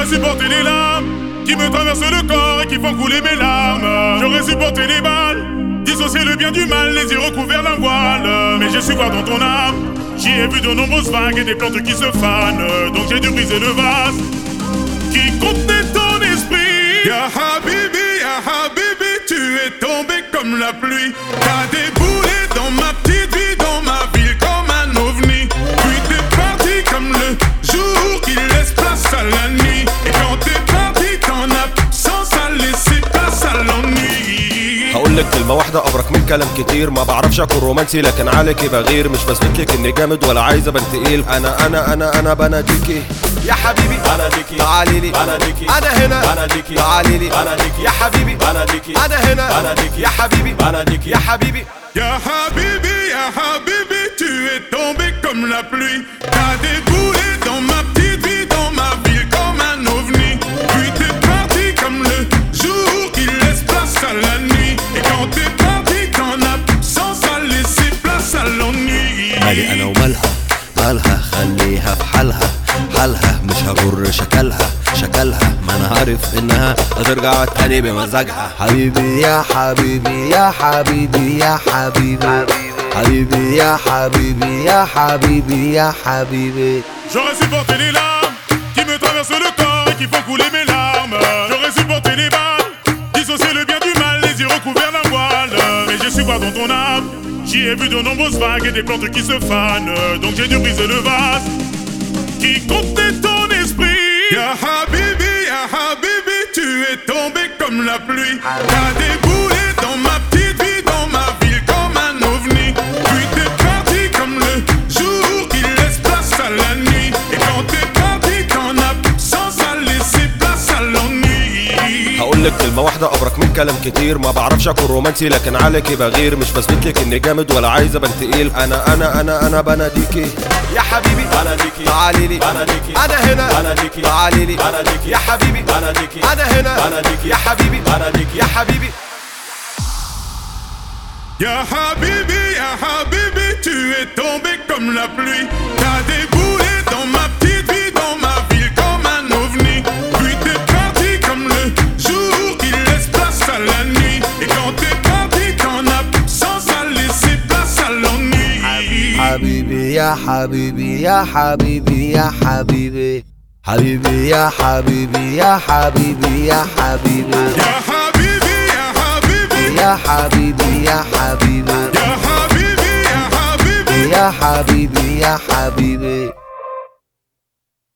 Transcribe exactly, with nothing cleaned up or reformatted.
supporté les larmes qui me traversent le corps et qui font couler mes larmes. J'aurais supporté les balles, dissocier le bien du mal, les yeux recouverts d'un voile. Mais j'ai su voir dans ton âme, j'y ai vu de nombreuses vagues et des plantes qui se fanent. Donc j'ai dû briser le vase qui contenait ton esprit. Ya Habibi, Ya Habibi, tu es tombé comme la pluie. T'as déboulé dans ma petite vie, dans ma ville comme un ovni. Puis t'es parti comme le jour qui laisse place à la nuit. Et quand t'es parti, ton absence a laissé place à l'ennui. هقولك كلمة واحدة أبرك من كلام كتير. ما بعرفش أكون رومانسي لكن عليكي بغير. مش بثبتلك إني جامد ولا عايز أبان تقيل. أنا أنا أنا أنا بناديكي يا حبيبي، بناديكي تعاليلي، بناديكي أنا هنا، بناديكي تعاليلي، بناديكي يا حبيبي، بناديكي أنا هنا، بناديكي يا حبيبي، بناديكي يا حبيبي. Ya Habibi, Ya Habibi, tu es tombé comme la pluie. T'as déboulé dans ma petite vie, dans ma ville comme un ovni. Puis t'es parti comme le jour qui laisse place à la nuit. Et quand t'es parti, ton absence a laissé place à l'ennui. مالي انا ومالها، مالها خليها في حالها، حالها مش هجر شكلها، شكلها ما انا عارف انها هترجع تاني بمزاجها. حبيبي يا حبيبي يا حبيبي يا حبيبي، حبيبي يا حبيبي يا حبيبي يا حبيبي. J'aurais supporté les larmes qui me traversent le corps et qui font couler mes larmes. J'aurais supporté les balles, dissocier le bien du mal, les yeux recouverts d'un voile. Mais j'ai su voir dans ton âme, j'y ai vu de nombreuses vagues et des plantes qui se fanent. Donc j'ai dû briser le vase qui contenait ton esprit. Ya Habibi, Ya Habibi, tu es tombé comme la pluie. T'as déboulé dans ma petite vie, dans ma ville comme un ovni. Puis t'es parti comme le jour qui laisse place à la nuit. Et quand t'es parti, ton absence a laissé place à l'ennui. هقولك كلمة واحدة أبرك من كلام كتير. ما بعرفش أكون رومانسي لكن عليكي بغير. مش بثبتلك إني جامد ولا عايز أبان تقيل. أنا أنا أنا أنا بناديكي يا حبيبي، بناديكي تعاليلي، بناديكي أنا هنا، بناديكي تعاليلي، بناديكي يا حبيبي، بناديكي أنا هنا، بناديكي يا حبيبي، بناديكي يا حبيبي. Ya Habibi, Ya Habibi, tu es tombé comme la pluie. T'as déboulé dans ma petite vie, dans ma ville comme un ovni. Puis t'es parti comme le jour qui laisse place à la nuit. Et quand t'es parti, ton absence a laissé place à l'ennui. حبيبي يا حبيبي يا حبيبي يا حبيبي، حبيبي يا حبيبي يا حبيبي يا حبيبي، Ya Habibi, Ya Habibi, يا حبيبي يا حبيبي، Ya Habibi, Ya Habibi. يا حبيبي يا حبيبي.